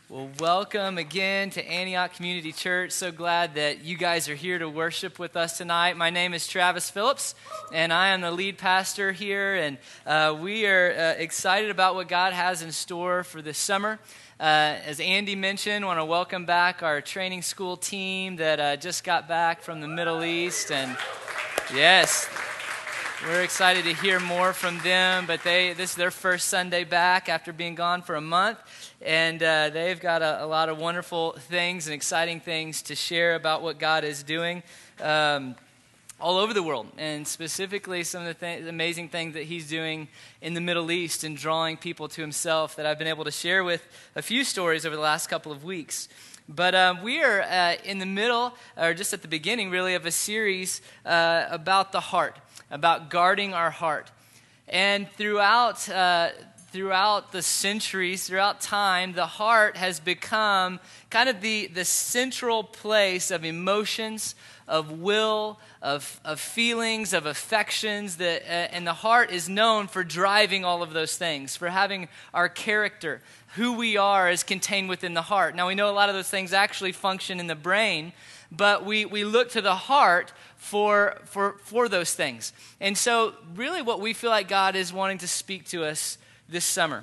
Well, welcome again to Antioch Community Church. So glad that you guys are here to worship with us tonight. My name is Travis Phillips, and I am the lead pastor here. And we are excited about what God has in store for this summer. As Andy mentioned, I want to welcome back our training school team that just got back from the Middle East. And yes, we're excited to hear more from them, but this is their first Sunday back after being gone for a month, and they've got a lot of wonderful things and exciting things to share about what God is doing all over the world, and specifically some of the amazing things that He's doing in the Middle East and drawing people to Himself that I've been able to share with a few stories over the last couple of weeks. But we are in the middle, or just at the beginning really, of a series about the heart, about guarding our heart. And throughout the centuries, throughout time, the heart has become kind of the central place of emotions, of will, of feelings, of affections, and the heart is known for driving all of those things, for having our character, who we are, is contained within the heart. Now, we know a lot of those things actually function in the brain, but we look to the heart for those things. And so really what we feel like God is wanting to speak to us this summer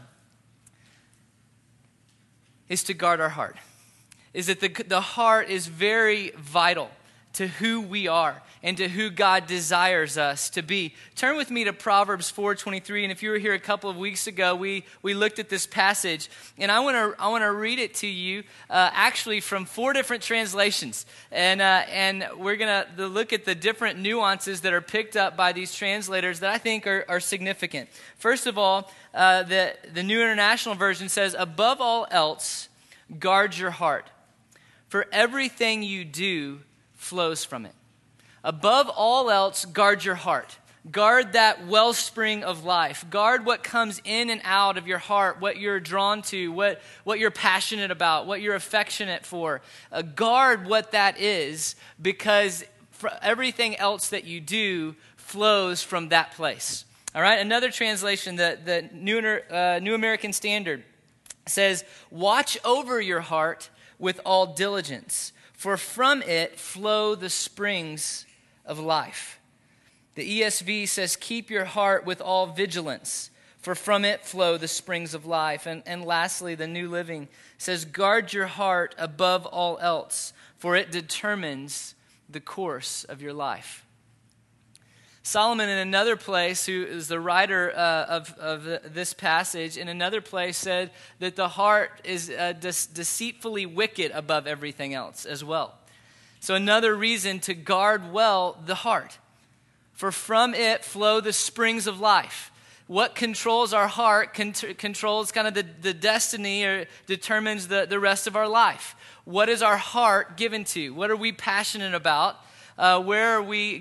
is to guard our heart. Is that the heart is very vital to who we are and to who God desires us to be. Turn with me to Proverbs 4:23, and if you were here a couple of weeks ago, we looked at this passage, and I want to read it to you actually from 4 different translations, and we're going to look at the different nuances that are picked up by these translators that I think are significant. First of all, the New International Version says, "Above all else, guard your heart, for everything you do flows from it." Above all else, guard your heart. Guard that wellspring of life. Guard what comes in and out of your heart, what you're drawn to, what you're passionate about, what you're affectionate for. Guard what that is, because everything else that you do flows from that place. All right, another translation, the New American Standard says, "Watch over your heart with all diligence, for from it flow the springs of life." The ESV says, "Keep your heart with all vigilance, for from it flow the springs of life." And lastly, the New Living says, "Guard your heart above all else, for it determines the course of your life." Solomon, in another place, who is the writer of this passage, in another place said that the heart is deceitfully wicked above everything else as well. So another reason to guard well the heart. For from it flow the springs of life. What controls our heart controls kind of the destiny, or determines the rest of our life. What is our heart given to? What are we passionate about? Where are we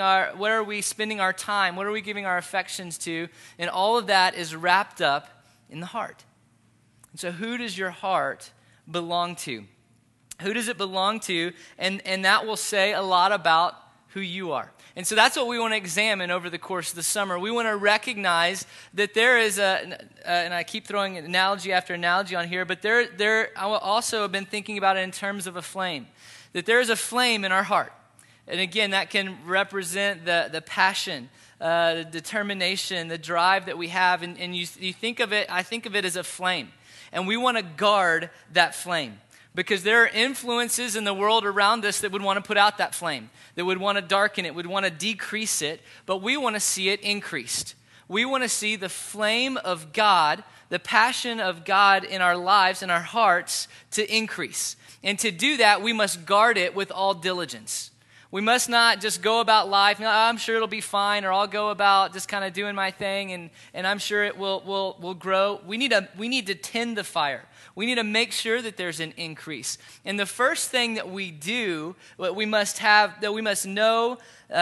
spending our time? What are we giving our affections to? And all of that is wrapped up in the heart. And so who does your heart belong to? Who does it belong to? And that will say a lot about who you are. And so that's what we want to examine over the course of the summer. We want to recognize that there is and I keep throwing analogy after analogy on here, but I also have been thinking about it in terms of a flame. That there is a flame in our heart. And again, that can represent the passion, the determination, the drive that we have. And you think of it, I think of it as a flame. And we want to guard that flame. Because there are influences in the world around us that would want to put out that flame, that would want to darken it, would want to decrease it, but we want to see it increased. We want to see the flame of God, the passion of God in our lives and our hearts to increase. And to do that, we must guard it with all diligence. We must not just go about life, I'm sure it'll be fine, or I'll go about just kind of doing my thing, and I'm sure it will grow. We need to tend the fire. We need to make sure that there's an increase. And the first thing that we do, what we must know,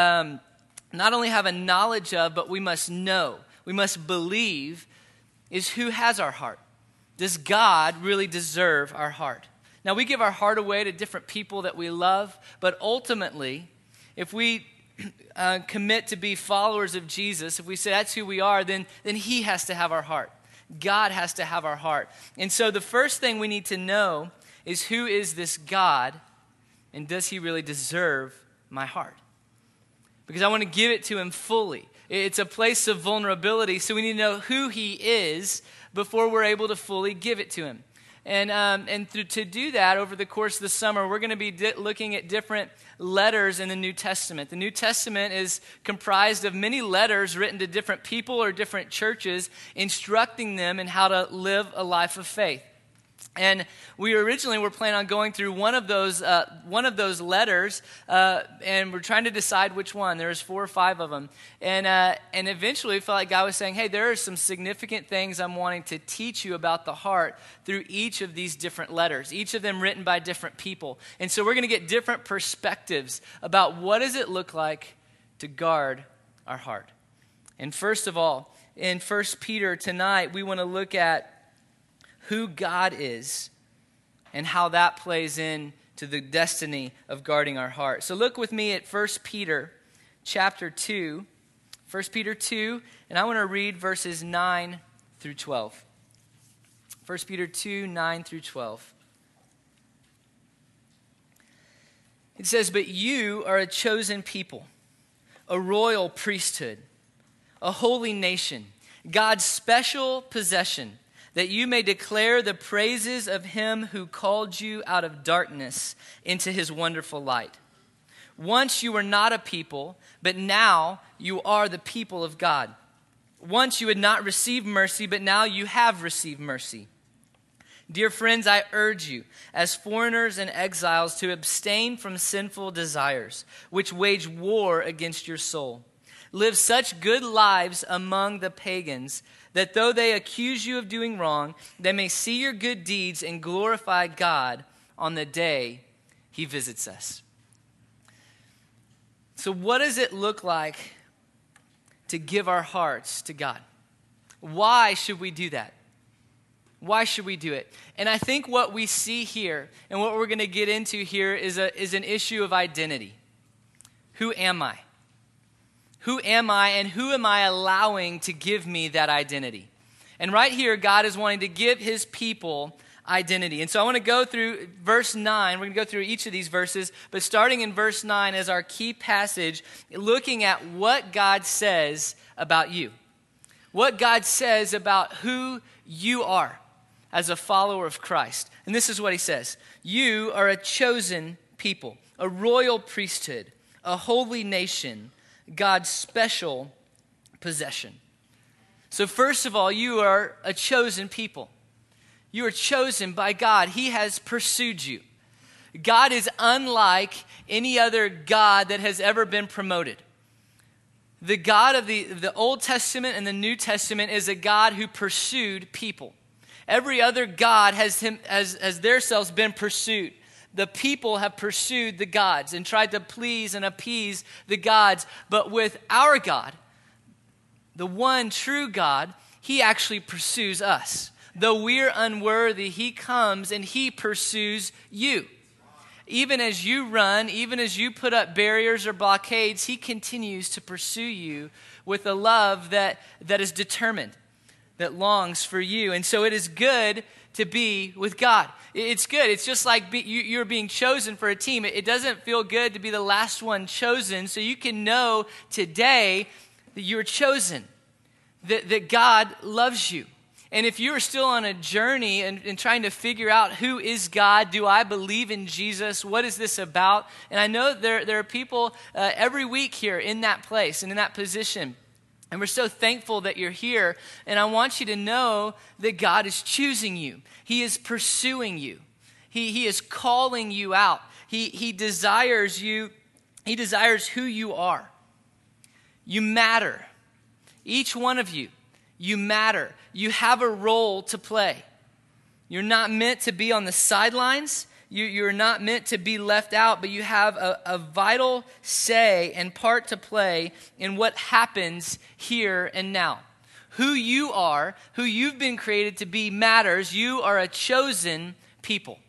not only have a knowledge of, but we must know, we must believe, is who has our heart. Does God really deserve our heart? Now, we give our heart away to different people that we love, but ultimately, if we commit to be followers of Jesus, if we say that's who we are, then He has to have our heart. God has to have our heart. And so the first thing we need to know is, who is this God, and does he really deserve my heart? Because I want to give it to him fully. It's a place of vulnerability, so we need to know who he is before we're able to fully give it to him. And to do that, over the course of the summer, we're going to be looking at different letters in the New Testament. The New Testament is comprised of many letters written to different people or different churches, instructing them in how to live a life of faith. And we originally were planning on going through one of those letters, and we're trying to decide which one. There's 4 or 5 of them, and eventually we felt like God was saying, "Hey, there are some significant things I'm wanting to teach you about the heart through each of these different letters, each of them written by different people." And so we're going to get different perspectives about what does it look like to guard our heart. And first of all, in 1 Peter tonight, we want to look at who God is and how that plays into the destiny of guarding our heart. So look with me at 1 Peter chapter 2. 1 Peter 2, and I want to read verses 9 through 12. 1 Peter 2, 9 through 12. It says, "But you are a chosen people, a royal priesthood, a holy nation, God's special possession, that you may declare the praises of him who called you out of darkness into his wonderful light. Once you were not a people, but now you are the people of God. Once you had not received mercy, but now you have received mercy. Dear friends, I urge you, as foreigners and exiles, to abstain from sinful desires, which wage war against your soul. Live such good lives among the pagans, that though they accuse you of doing wrong, they may see your good deeds and glorify God on the day he visits us." So what does it look like to give our hearts to God? Why should we do that? Why should we do it? And I think what we see here and what we're going to get into here is an issue of identity. Who am I? Who am I, and who am I allowing to give me that identity? And right here, God is wanting to give his people identity. And so I want to go through verse 9. We're going to go through each of these verses, but starting in verse 9 as our key passage, looking at what God says about you. What God says about who you are as a follower of Christ. And this is what he says. "You are a chosen people, a royal priesthood, a holy nation, God's special possession." So first of all, you are a chosen people. You are chosen by God. He has pursued you. God is unlike any other God that has ever been promoted. The God of the Old Testament and the New Testament is a God who pursued people. Every other God has their selves been pursued. The people have pursued the gods and tried to please and appease the gods. But with our God, the one true God, he actually pursues us. Though we're unworthy, he comes and he pursues you. Even as you run, even as you put up barriers or blockades, he continues to pursue you with a love that is determined, that longs for you. And so it is good to be with God. It's good. It's just like you're being chosen for a team. It doesn't feel good to be the last one chosen. So you can know today that you're chosen, that God loves you. And if you are still on a journey and trying to figure out who is God, do I believe in Jesus? What is this about? And I know there are people every week here in that place and in that position. And we're so thankful that you're here. And I want you to know that God is choosing you. He is pursuing you. He is calling you out. He desires you. He desires who you are. You matter. Each one of you, you matter. You have a role to play. You're not meant to be on the sidelines. You're not meant to be left out, but you have a vital say and part to play in what happens here and now. Who you are, who you've been created to be matters. You are a chosen people.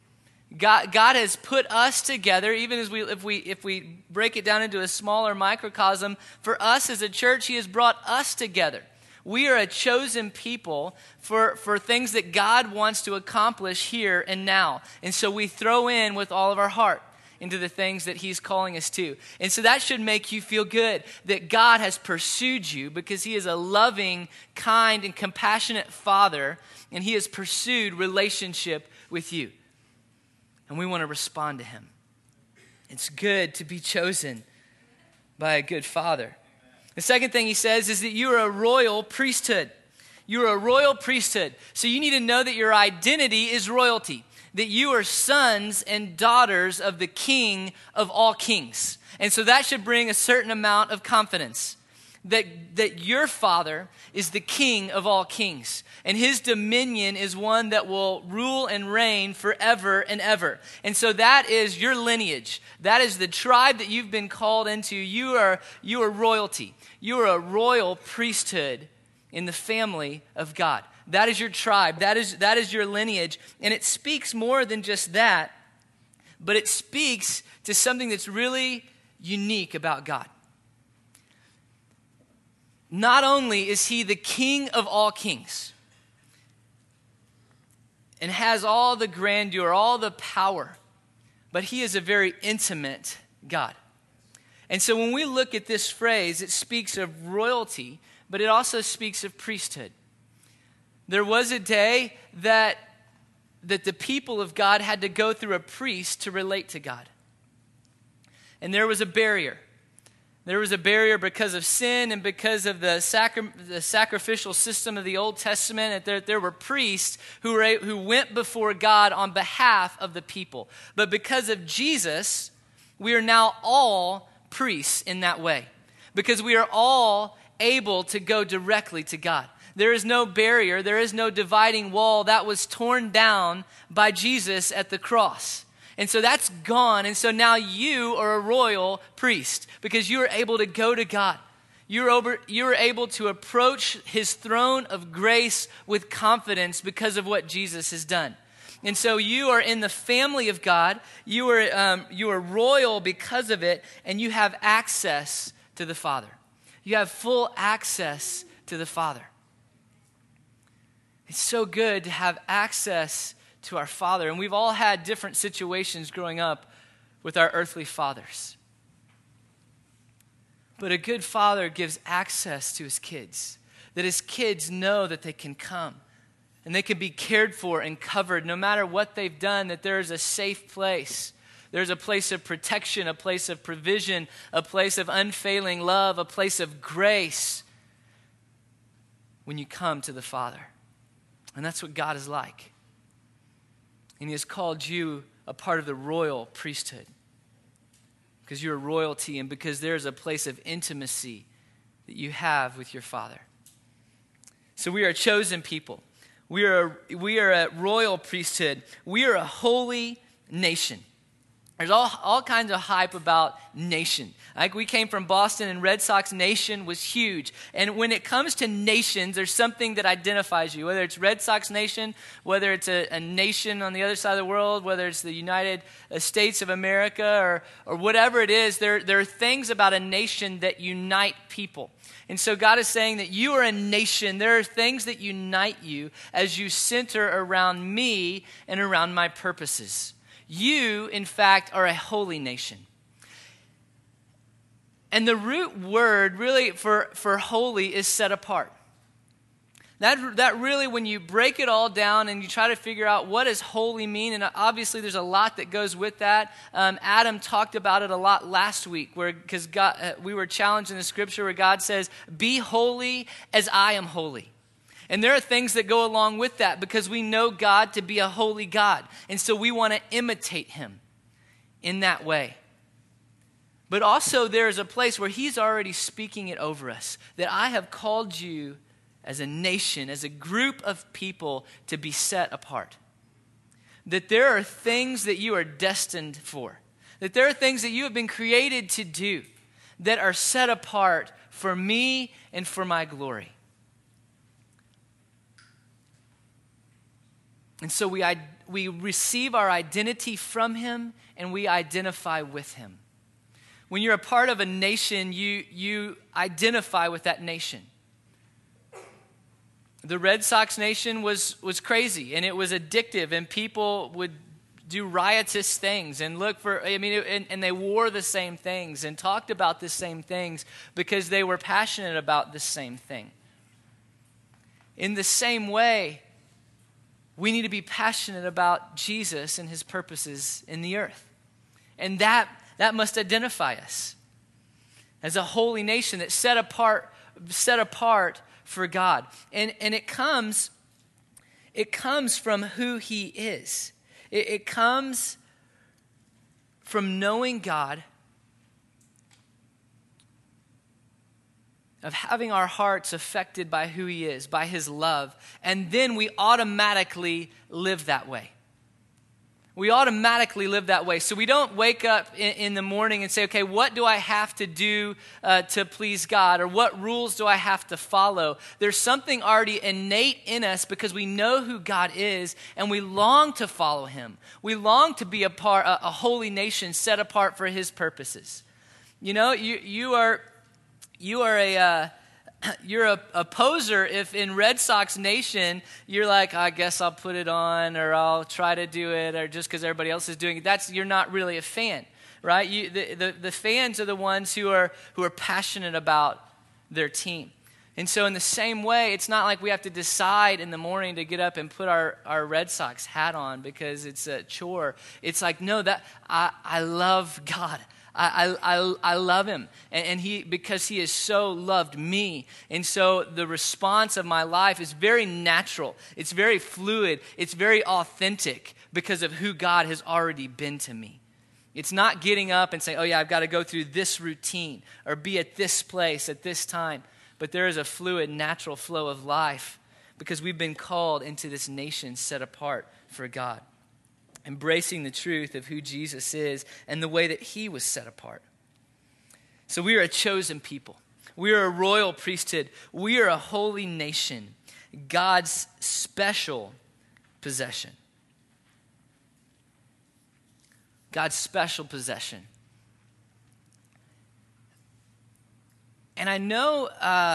God has put us together, even as if we break it down into a smaller microcosm, for us as a church, he has brought us together. We are a chosen people for things that God wants to accomplish here and now. And so we throw in with all of our heart into the things that he's calling us to. And so that should make you feel good that God has pursued you, because he is a loving, kind, and compassionate Father, and he has pursued relationship with you. And we want to respond to him. It's good to be chosen by a good Father. The second thing he says is that you are a royal priesthood. You are a royal priesthood. So you need to know that your identity is royalty, that you are sons and daughters of the King of all kings. And so that should bring a certain amount of confidence that your Father is the King of all kings, and his dominion is one that will rule and reign forever and ever. And so that is your lineage. That is the tribe that you've been called into. You are royalty. You are a royal priesthood in the family of God. That is your tribe. That is your lineage. And it speaks more than just that, but it speaks to something that's really unique about God. Not only is he the King of all kings and has all the grandeur, all the power, but he is a very intimate God. And so when we look at this phrase, it speaks of royalty, but it also speaks of priesthood. There was a day that the people of God had to go through a priest to relate to God. And there was a barrier. There was a barrier because of sin and because of the sacrificial system of the Old Testament. That there were priests who went before God on behalf of the people. But because of Jesus, we are now all priests in that way, because we are all able to go directly to God. There is no barrier. There is no dividing wall. That was torn down by Jesus at the cross. And so that's gone. And so now you are a royal priest, because you are able to go to God. You are able to approach his throne of grace with confidence because of what Jesus has done. And so you are in the family of God. You are royal because of it, and you have access to the Father. You have full access to the Father. It's so good to have access to our Father. And we've all had different situations growing up with our earthly fathers. But a good father gives access to his kids, that his kids know that they can come and they can be cared for and covered no matter what they've done, that there is a safe place. There's a place of protection, a place of provision, a place of unfailing love, a place of grace when you come to the Father. And that's what God is like. And he has called you a part of the royal priesthood, because you're royalty and because there's a place of intimacy that you have with your Father. So we are a chosen people. We are a royal priesthood. We are a holy nation. There's all kinds of hype about nation. Like, we came from Boston, and Red Sox Nation was huge. And when it comes to nations, there's something that identifies you. Whether it's Red Sox Nation, whether it's a nation on the other side of the world, whether it's the United States of America, or whatever it is, there are things about a nation that unite people. And so God is saying that you are a nation. There are things that unite you as you center around me and around my purposes. You, in fact, are a holy nation. And the root word really for holy is set apart. That really, when you break it all down and you try to figure out what does holy mean, and obviously there's a lot that goes with that. Adam talked about it a lot last week, because we were challenged in the scripture where God says, "Be holy as I am holy." And there are things that go along with that, because we know God to be a holy God. And so we want to imitate him in that way. But also there is a place where he's already speaking it over us, that I have called you as a nation, as a group of people, to be set apart. That there are things that you are destined for. That there are things that you have been created to do that are set apart for me and for my glory. And so we receive our identity from him, and we identify with him. When you're a part of a nation, you identify with that nation. The Red Sox nation was crazy, and it was addictive, and people would do riotous things and look for, and they wore the same things and talked about the same things because they were passionate about the same thing. In the same way, we need to be passionate about Jesus and his purposes in the earth. And that must identify us as a holy nation that's set apart for God. And it comes from who he is. It comes from knowing God, of having our hearts affected by who he is, by his love, and then we automatically live that way. We automatically live that way. So we don't wake up in the morning and say, okay, what do I have to do to please God? Or what rules do I have to follow? There's something already innate in us because we know who God is and we long to follow him. We long to be a holy nation set apart for his purposes. You know, you're a poser if in Red Sox Nation you're like, I guess I'll put it on or I'll try to do it or just because everybody else is doing it. You're not really a fan, right? The fans are the ones who are passionate about their team. And so in the same way, it's not like we have to decide in the morning to get up and put our Red Sox hat on because it's a chore. It's like, no, that I love God. I love him, and because he has so loved me. And so the response of my life is very natural. It's very fluid. It's very authentic because of who God has already been to me. It's not getting up and saying, oh yeah, I've got to go through this routine or be at this place at this time. But there is a fluid, natural flow of life because we've been called into this nation set apart for God. Embracing the truth of who Jesus is and the way that he was set apart. So we are a chosen people. We are a royal priesthood. We are a holy nation, God's special possession. God's special possession. And I know,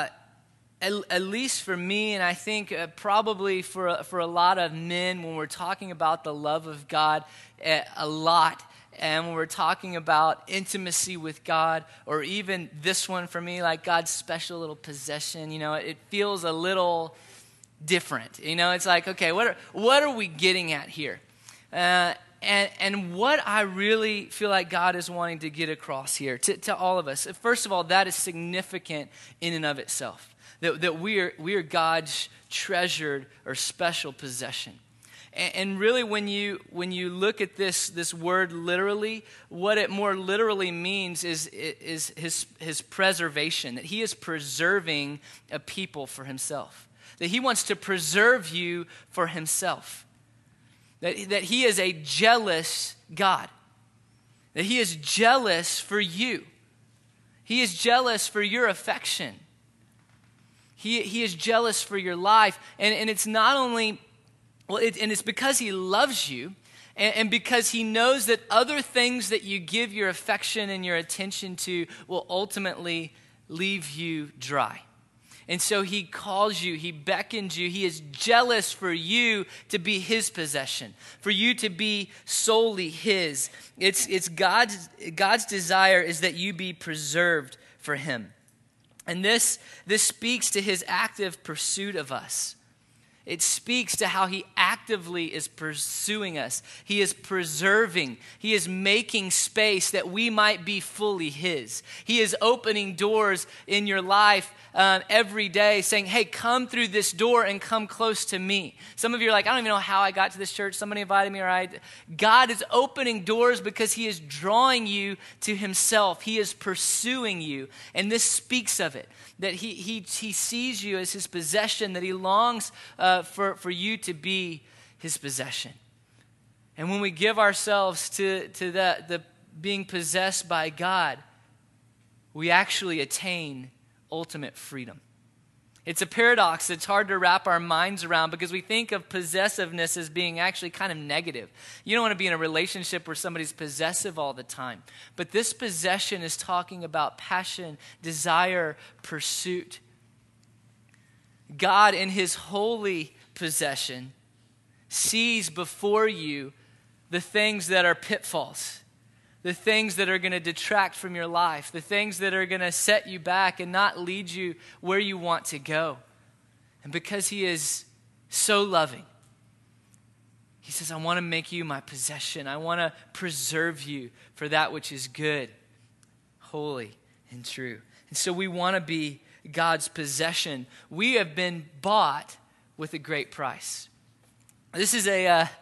at least for me, and I think probably for a lot of men, when we're talking about the love of God a lot, and when we're talking about intimacy with God, or even this one for me, like God's special little possession, you know, it feels a little different. You know, it's like, okay, what are we getting at here? And what I really feel like God is wanting to get across here to all of us, first of all, that is significant in and of itself. That we are God's treasured or special possession. And really when you look at this word literally, what it more literally means is his preservation, that he is preserving a people for himself. That he wants to preserve you for himself. That he is a jealous God. That he is jealous for you. He is jealous for your affection. He is jealous for your life. And it's not only, and it's because he loves you and because he knows that other things that you give your affection and your attention to will ultimately leave you dry. And so he calls you, he beckons you, he is jealous for you to be his possession, for you to be solely his. It's God's desire is that you be preserved for him. And this speaks to his active pursuit of us. It speaks to how he actively is pursuing us. He is preserving. He is making space that we might be fully his. He is opening doors in your life every day saying, hey, come through this door and come close to me. Some of you are like, I don't even know how I got to this church. Somebody invited me. God is opening doors because he is drawing you to himself. He is pursuing you. And this speaks of it, that he sees you as his possession, that he longs for you to be his possession. And when we give ourselves to the being possessed by God, we actually attain ultimate freedom. It's a paradox that's hard to wrap our minds around because we think of possessiveness as being actually kind of negative. You don't want to be in a relationship where somebody's possessive all the time. But this possession is talking about passion, desire, pursuit. God in his holy possession sees before you the things that are pitfalls, the things that are going to detract from your life, the things that are going to set you back and not lead you where you want to go. And because he is so loving, he says, I want to make you my possession. I want to preserve you for that which is good, holy, and true. And so we want to be God's possession. We have been bought with a great price. This is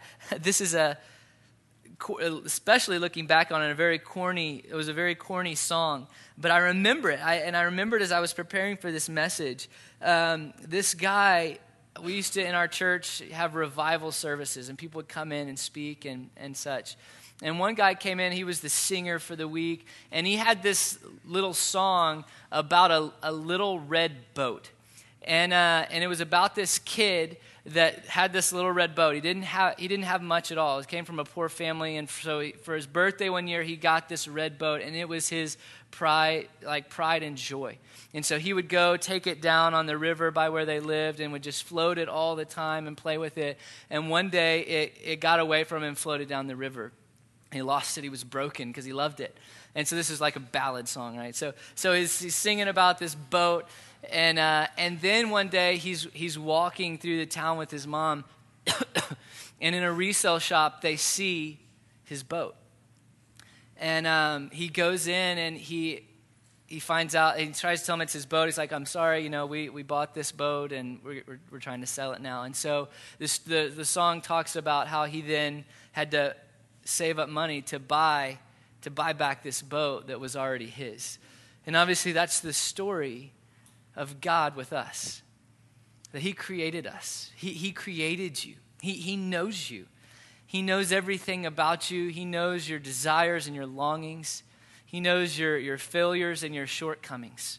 especially looking back on it, it was a very corny song, but I remember it. I remembered as I was preparing for this message. This guy, we used to in our church have revival services, and people would come in and speak and such. And one guy came in, he was the singer for the week, and he had this little song about a little red boat. And it was about this kid that had this little red boat. He didn't have much at all. He came from a poor family, and so for his birthday one year, he got this red boat, and it was his pride and joy. And so he would go take it down on the river by where they lived and would just float it all the time and play with it. And one day it got away from him and floated down the river. He lost it. He was broken because he loved it. And so this is like a ballad song, right? So he's singing about this boat, and then one day he's walking through the town with his mom, and in a resale shop they see his boat, and he goes in and he finds out, and he tries to tell him it's his boat. He's like, I'm sorry, we bought this boat and we're trying to sell it now. And so the song talks about how he then had to save up money to buy back this boat that was already his. And obviously that's the story of God with us, that he created us. He created you. He knows you. He knows everything about you. He knows your desires and your longings. He knows your failures and your shortcomings.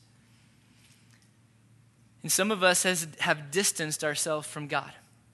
And some of us have distanced ourselves from God.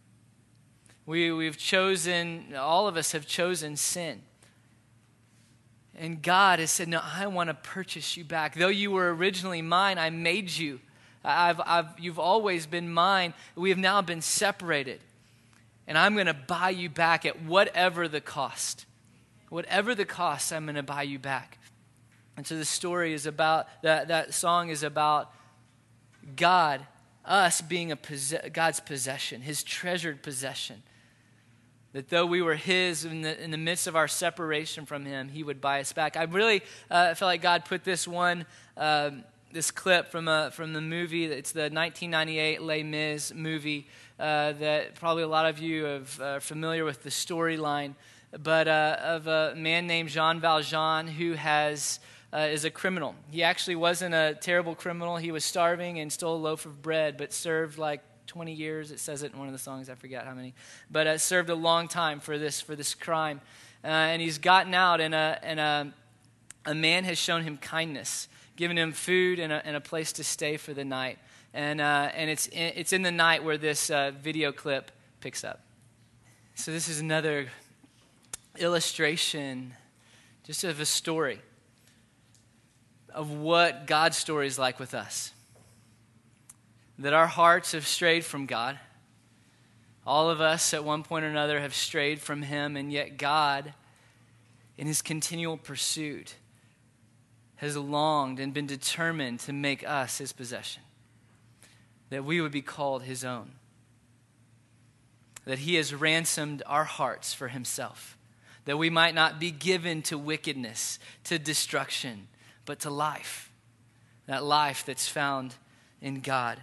All of us have chosen sin. And God has said, no, I want to purchase you back. Though you were originally mine, I made you. You've always been mine. We have now been separated. And I'm going to buy you back at whatever the cost. Whatever the cost, I'm going to buy you back. And so the story is about, that song is about God, us being God's possession, his treasured possession. That though we were his in the midst of our separation from him, he would buy us back. I really felt like God put this clip from the movie. It's the 1998 Les Mis movie that probably a lot of you are familiar with the storyline, but of a man named Jean Valjean who is a criminal. He actually wasn't a terrible criminal. He was starving and stole a loaf of bread, but served like 20 years. It says it in one of the songs. I forget how many. But served a long time for this crime. And he's gotten out, and a man has shown him kindness, given him food and a place to stay for the night. And it's in the night where this video clip picks up. So this is another illustration just of a story of what God's story is like with us. That our hearts have strayed from God. All of us at one point or another have strayed from him, and yet God, in his continual pursuit, has longed and been determined to make us his possession. That we would be called his own. That he has ransomed our hearts for himself. That we might not be given to wickedness, to destruction, but to life. That life that's found in God.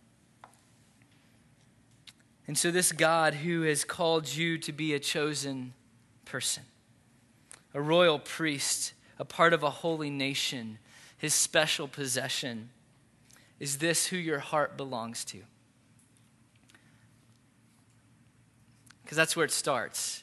And so this God who has called you to be a chosen person, a royal priest, a part of a holy nation, his special possession, is this who your heart belongs to? Because that's where it starts.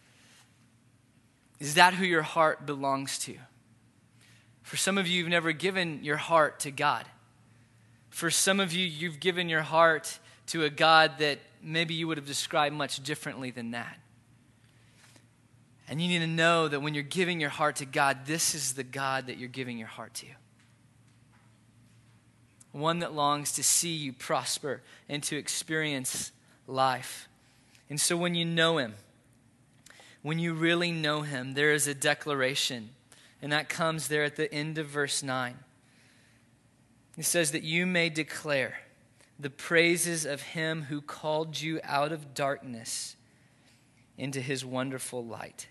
Is that who your heart belongs to? For some of you, you've never given your heart to God. For some of you, you've given your heart to a God that maybe you would have described much differently than that. And you need to know that when you're giving your heart to God, this is the God that you're giving your heart to. one that longs to see you prosper and to experience life. And so when you know him, when you really know him, there is a declaration, and that comes there at the end of verse 9. It says that you may declare the praises of him who called you out of darkness into his wonderful light.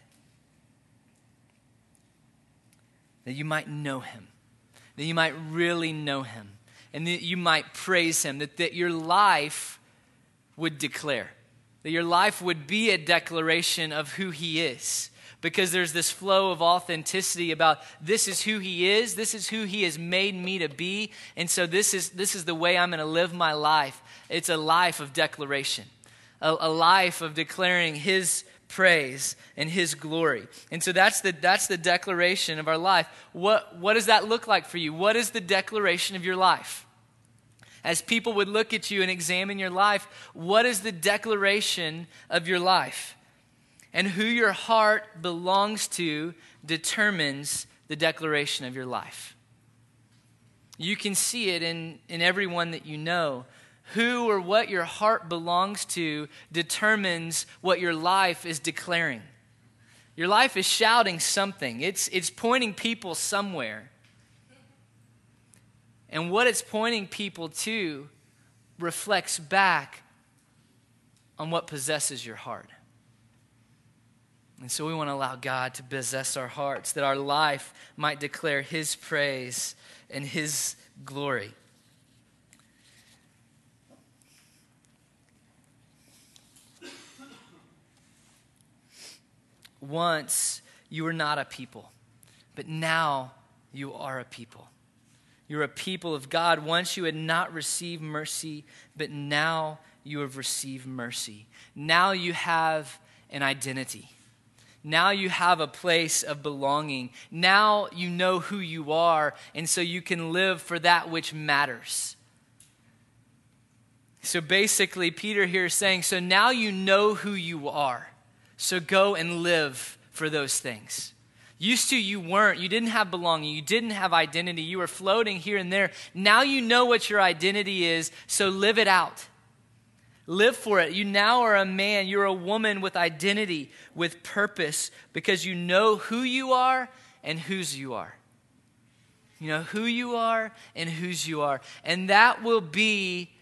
That you might know him, that you might really know him, and that you might praise him, that your life would declare, that your life would be a declaration of who he is. Because there's this flow of authenticity about this is who he is, this is who he has made me to be, and so this is the way I'm going to live my life. It's a life of declaration, a life of declaring his praise and his glory. And so that's the declaration of our life. What does that look like for you? What is the declaration of your life? As people would look at you and examine your life, what is the declaration of your life? And who your heart belongs to determines the declaration of your life. You can see it in everyone that you know. Who or what your heart belongs to determines what your life is declaring. Your life is shouting something. It's pointing people somewhere. And what it's pointing people to reflects back on what possesses your heart. And so we want to allow God to possess our hearts, that our life might declare his praise and his glory. Once you were not a people, but now you are a people. You're a people of God. Once you had not received mercy, but now you have received mercy. Now you have an identity. Now you have a place of belonging. Now you know who you are, and so you can live for that which matters. So basically, Peter here is saying, so now you know who you are. So go and live for those things. Used to you weren't. You didn't have belonging. You didn't have identity. You were floating here and there. Now you know what your identity is, so live it out. Live for it. You now are a man. You're a woman with identity, with purpose, because you know who you are and whose you are. You know who you are and whose you are. And that will be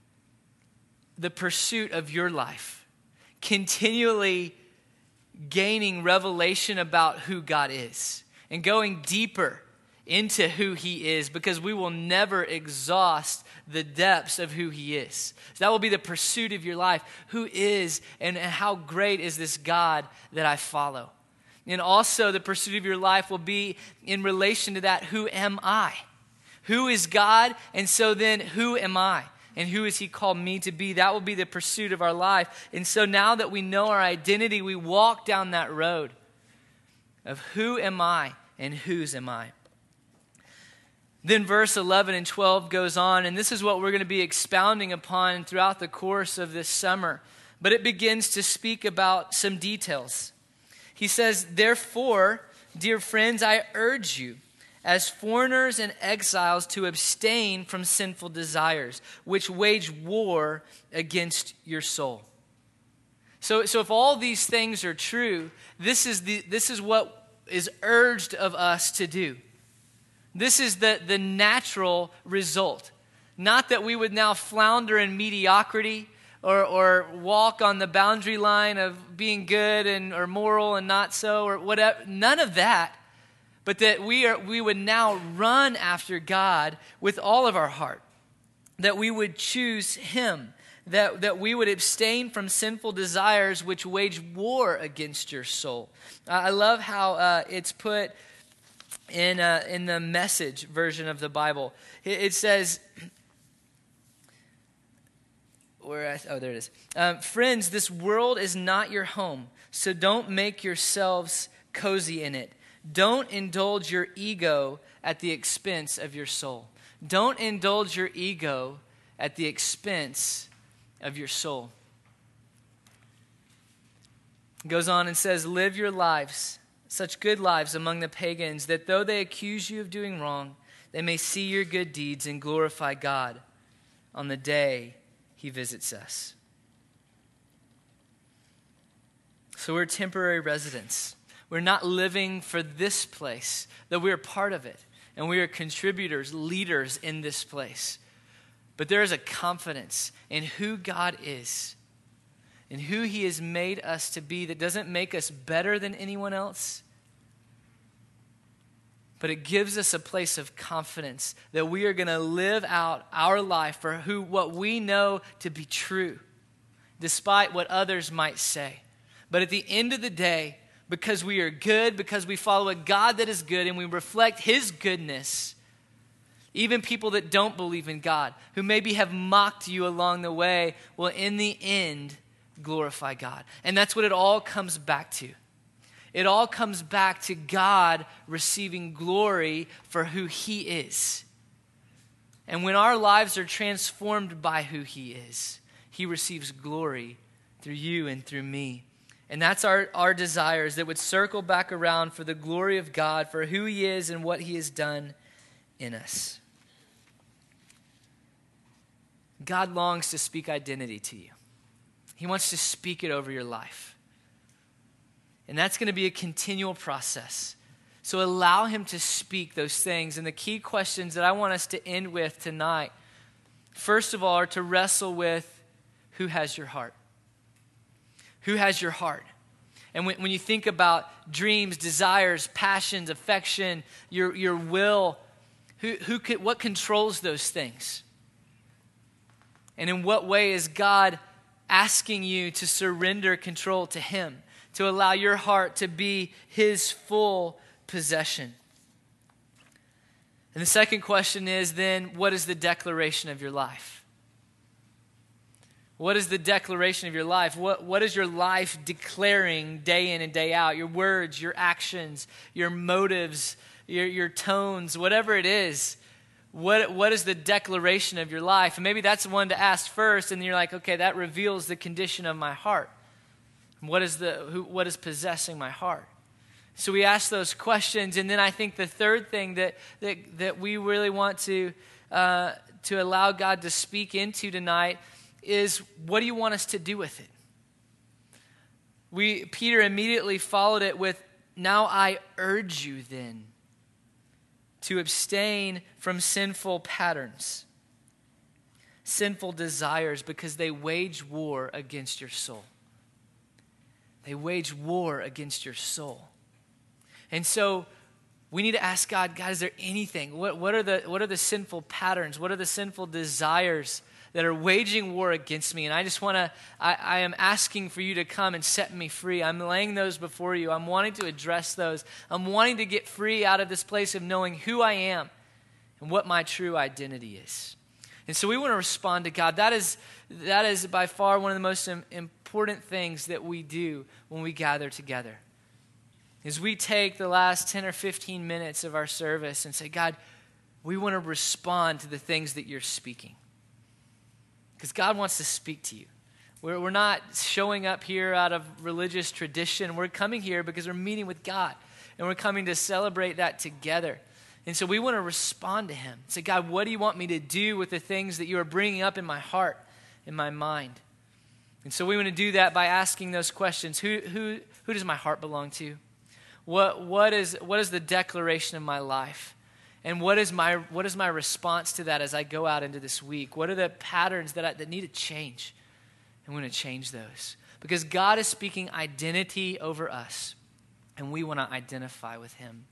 the pursuit of your life. Continually gaining revelation about who God is and going deeper into who he is, because we will never exhaust the depths of who he is. So that will be the pursuit of your life. Who is and how great is this God that I follow? And also the pursuit of your life will be in relation to that, who am I? Who is God? And so then who am I? And who has he called me to be? That will be the pursuit of our life. And so now that we know our identity, we walk down that road of who am I and whose am I? Then verse 11 and 12 goes on, and this is what we're going to be expounding upon throughout the course of this summer. But it begins to speak about some details. He says, therefore, dear friends, I urge you, as foreigners and exiles, to abstain from sinful desires, which wage war against your soul. So if all these things are true, this is what is urged of us to do. This is the natural result. Not that we would now flounder in mediocrity or walk on the boundary line of being good or moral and not so, or whatever. None of that. But that we would now run after God with all of our heart. That we would choose him. That we would abstain from sinful desires which wage war against your soul. I love how it's put in the Message version of the Bible. It says, there it is. Friends, this world is not your home, so don't make yourselves cozy in it. Don't indulge your ego at the expense of your soul. Don't indulge your ego at the expense of your soul. It goes on and says, live your lives, such good lives among the pagans, that though they accuse you of doing wrong, they may see your good deeds and glorify God on the day he visits us. So we're temporary residents. We're not living for this place, though we are part of it. And we are contributors, leaders in this place. But there is a confidence in who God is and who he has made us to be that doesn't make us better than anyone else. But it gives us a place of confidence that we are going to live out our life for what we know to be true, despite what others might say. But at the end of the day, because we are good, because we follow a God that is good and we reflect his goodness, even people that don't believe in God, who maybe have mocked you along the way, will in the end glorify God. And that's what it all comes back to. It all comes back to God receiving glory for who he is. And when our lives are transformed by who he is, he receives glory through you and through me. And that's our desires that would circle back around for the glory of God, for who he is and what he has done in us. God longs to speak identity to you. He wants to speak it over your life. And that's going to be a continual process. So allow him to speak those things. And the key questions that I want us to end with tonight, first of all, are to wrestle with who has your heart. Who has your heart? And when you think about dreams, desires, passions, affection, your will, what controls those things? And in what way is God asking you to surrender control to him, to allow your heart to be his full possession? And the second question is then, what is the declaration of your life? What is the declaration of your life? What is your life declaring day in and day out? Your words, your actions, your motives, your tones, whatever it is. What is the declaration of your life? And maybe that's the one to ask first, and you're like, okay, that reveals the condition of my heart. What is possessing my heart? So we ask those questions, and then I think the third thing that we really want to allow God to speak into tonight is, what do you want us to do with it? Peter immediately followed it with, now I urge you then to abstain from sinful patterns, sinful desires, because they wage war against your soul. They wage war against your soul. And so we need to ask God, is there anything? What are the sinful patterns? What are the sinful desires that are waging war against me? And I just want to, I am asking for you to come and set me free. I'm laying those before you. I'm wanting to address those. I'm wanting to get free out of this place of knowing who I am and what my true identity is. And so we want to respond to God. That is by far one of the most important things that we do when we gather together. Is we take the last 10 or 15 minutes of our service and say, God, we want to respond to the things that you're speaking. Because God wants to speak to you. We're not showing up here out of religious tradition. We're coming here because we're meeting with God. And we're coming to celebrate that together. And so we want to respond to him. Say, God, what do you want me to do with the things that you are bringing up in my heart, in my mind? And so we want to do that by asking those questions. Who does my heart belong to? What is the declaration of my life? And what is my response to that as I go out into this week? What are the patterns that need to change? And we want to change those. Because God is speaking identity over us. And we want to identify with him.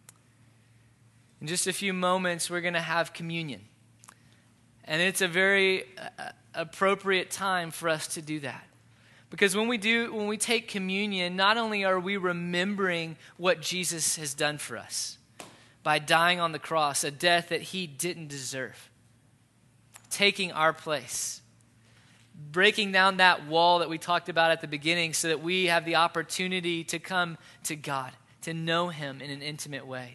In just a few moments, we're going to have communion. And it's a very appropriate time for us to do that. Because when we take communion, not only are we remembering what Jesus has done for us, by dying on the cross, a death that he didn't deserve, taking our place, breaking down that wall that we talked about at the beginning so that we have the opportunity to come to God, to know him in an intimate way.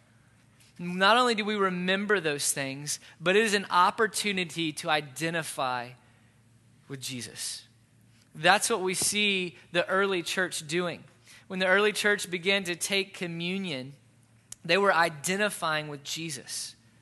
Not only do we remember those things, but it is an opportunity to identify with Jesus. That's what we see the early church doing. When the early church began to take communion, they were identifying with Jesus.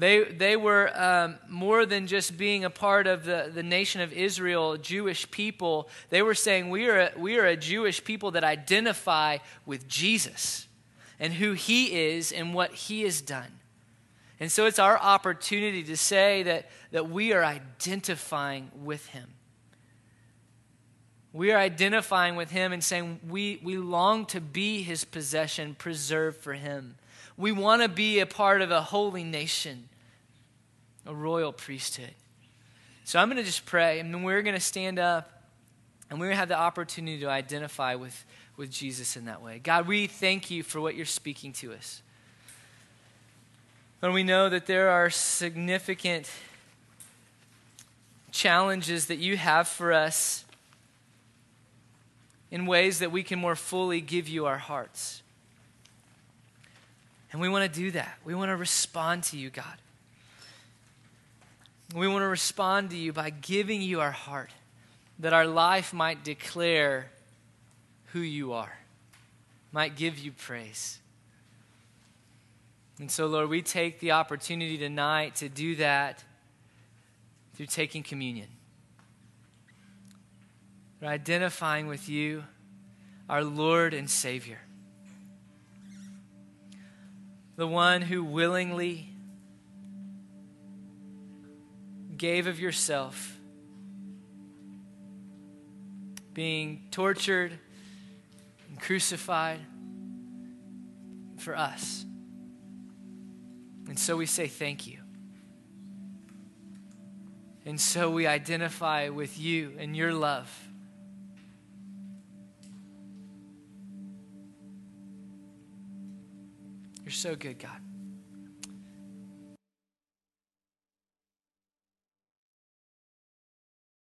They were more than just being a part of the nation of Israel, Jewish people. They were saying we are a Jewish people that identify with Jesus and who he is and what he has done. And so it's our opportunity to say that we are identifying with him. We are identifying with him and saying we long to be his possession, preserved for him. We want to be a part of a holy nation, a royal priesthood. So I'm going to just pray, and then we're going to stand up, and we're going to have the opportunity to identify with Jesus in that way. God, we thank you for what you're speaking to us. And we know that there are significant challenges that you have for us in ways that we can more fully give you our hearts. And we want to do that. We want to respond to you, God. We want to respond to you by giving you our heart, that our life might declare who you are, might give you praise. And so, Lord, we take the opportunity tonight to do that through taking communion. We're identifying with you, our Lord and Savior, the one who willingly gave of yourself, being tortured and crucified for us. And so we say thank you. And so we identify with you and your love. You're so good, God.